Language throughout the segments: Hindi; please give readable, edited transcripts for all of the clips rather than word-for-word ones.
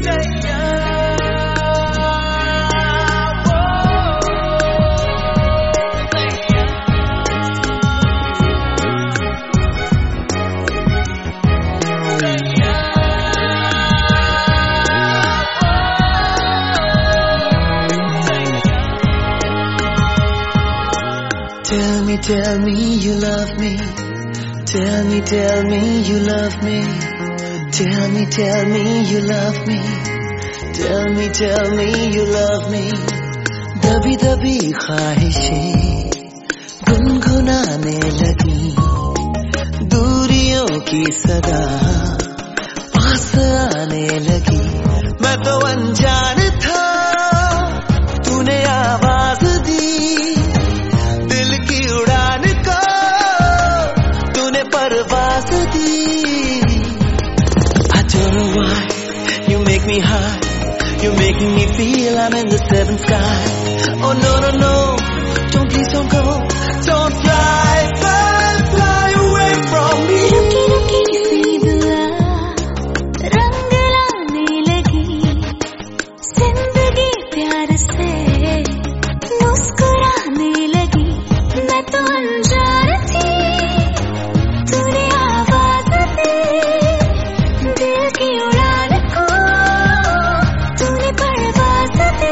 Tell me you love me. Tell me you love me. Tell me you love me. Tell me you love me. दबी दबी ख्वाहिशें गुनगुनाने लगी, दूरियों की सदा पास आने लगी। मैं तो अनजान था, तूने आवाज दी, दिल की उड़ान को तूने परवाज दी। I don't know why you make me high, you're making me feel I'm in the seventh sky. Oh no no no, don't please don't go, don't fly, fly, fly away from me. रुकी रुकी सी दुआ रंग लाने लगी, जिंदगी प्यार से मुस्कुराने लगी। मैं तो अनजान थी, तूने आवाज दी, दिल की उड़ान को तूने परवाज दी।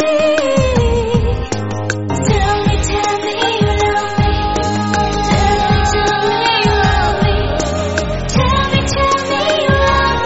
Tell me you love me. Tell me you love me. Tell me you love me. Tell me you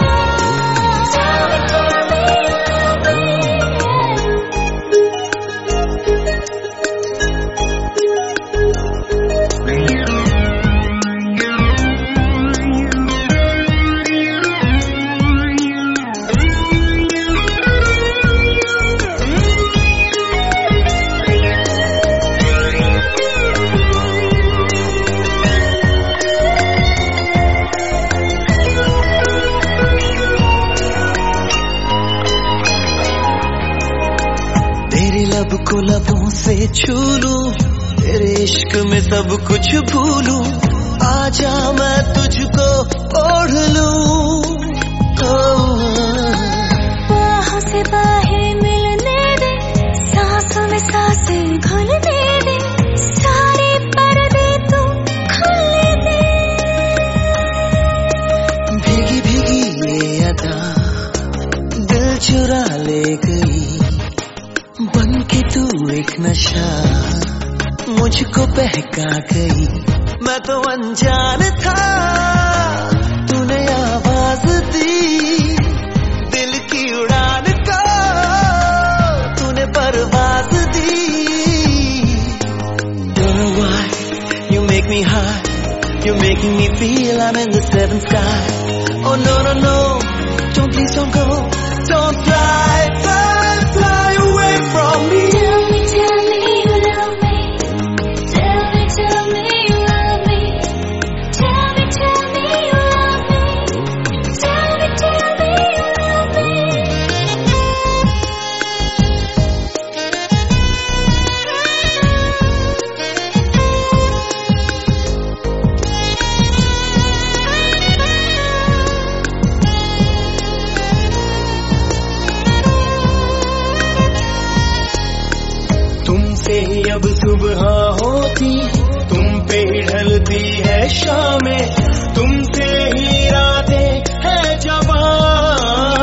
तेरे लब को लबों से छू लूं, तेरे इश्क में सब कुछ भूलूं। आजा मैं तुझको ओढ़ लूं। बाहों से बाहें मिलने दे, सांसों में सांसें घुलने दे, सारे पर्दे तू खुलने दे। भीगी भीगी ये अदा दिल चुरा ले गई, बन के तू एक नशा मुझको बहका गई। मैं तो अनजान था, तूने आवाज दी, दिल की उड़ान को तूने परवाज दी। Don't know why you make me high, you're making me feel I'm in the seventh sky. Oh no no no, don't please don't go, don't fly, fly, fly away from me. Tell me you love me. Tell me you love me. Tell me you love me. Tell me you love me. तुमसे ही अब सुबह होती, तुम पे ही ढलती है शामें, तुमसे ही रातें है जवां।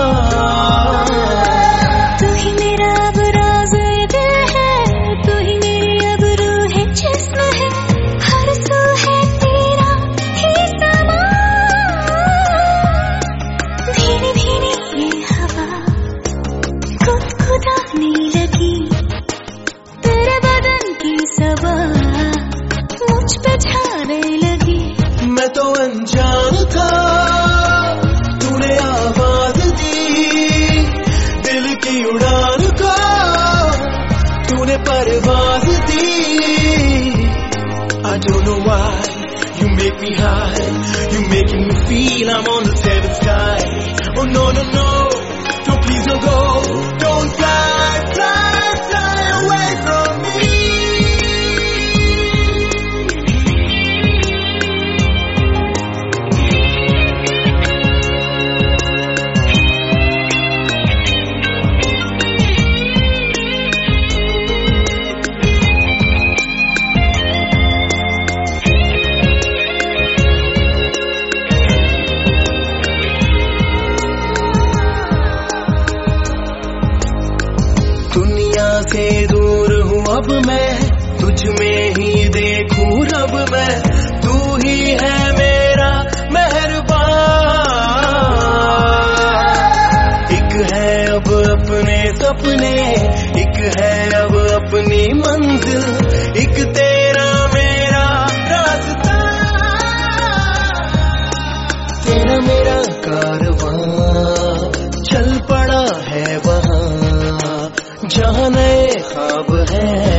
तू ही मेरा अब राज़ दिल है, तू ही मेरी अब रूह जिस्म है, हर सू है तेरा ही समा। भीनी भीनी ये हवा गुदगुदाने लगी, तेरे बदन की सबा मुझ पे छाने लगी। मैं तो अनजान था, तूने आवाज दी, दिल की उड़ान को तूने परवाज दी। I don't know why you make me high, you making me feel I'm on the seventh sky. Oh no no no, don't please don't go, don't fly, fly, fly away from me. अपने, एक है अब अपनी मंजिल, एक तेरा मेरा रास्ता। तेरा मेरा कारवां चल पड़ा है वहाँ, जहाँ नए ख्वाब है